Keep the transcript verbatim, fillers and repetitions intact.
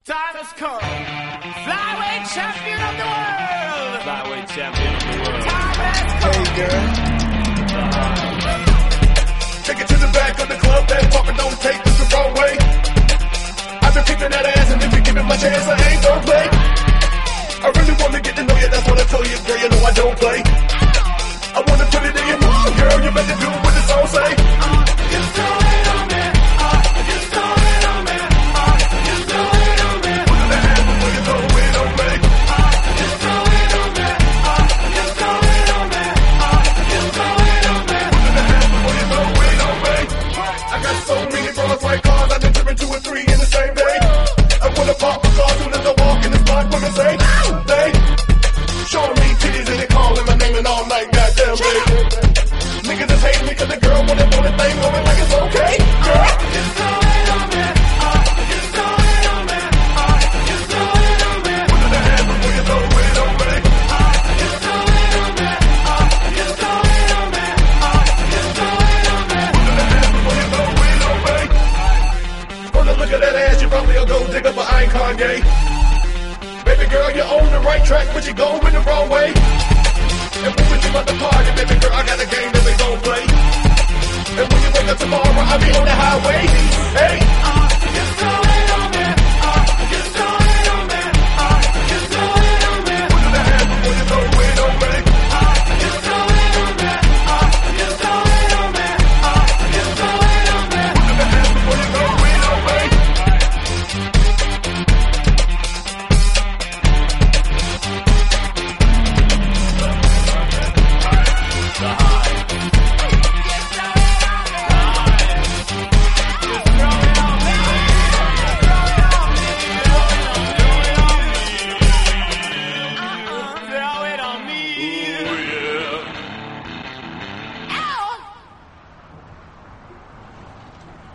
Time has come. Flyweight champion of the world. Flyweight champion of the world. Time has come. Hey, girl. Uh-huh. Take it to the back of the club, that poppin', don't take this the wrong way. I've been picking that ass, and if you give me my chance, I ain't gon' play. I really wanna get to know you, that's what I told you, girl, you know I don't play. I wanna put it in your mouth, girl, you better do what the song say. Just throw it on me. Uh, just throw it on me. Uh, just throw it on me. Put it in the hand before you throw it on me. Uh, just throw it on me. Uh, just throw it on me. Uh, just throw it on me. Put it in the hand before you throw it on me. I got so many bras like cars, I've been tripping two or three in the same day. I wanna pop a car soon as I walk in the spot, women say, they showing me titties and they calling my name and all night, goddamn baby. Niggas just hate me 'cause the girl wanna know the thing on me like it's okay, girl. Just throw it on me. Uh, just throw it on me. Uh, just throw it on me. Put it in the hand before you throw it on me. Uh, just throw it on me. Uh, just throw it on me. Uh, just throw it on me. Put it in the hand before you throw it on me. From the look of that ass, you probably a gold digger, but I ain't Kanye. Baby girl, you're on the right track, but you're going the wrong way. And when we leave out the party, baby girl, I got a game that we gon' play. And when you wake up tomorrow, I'll be on the highway. Hey,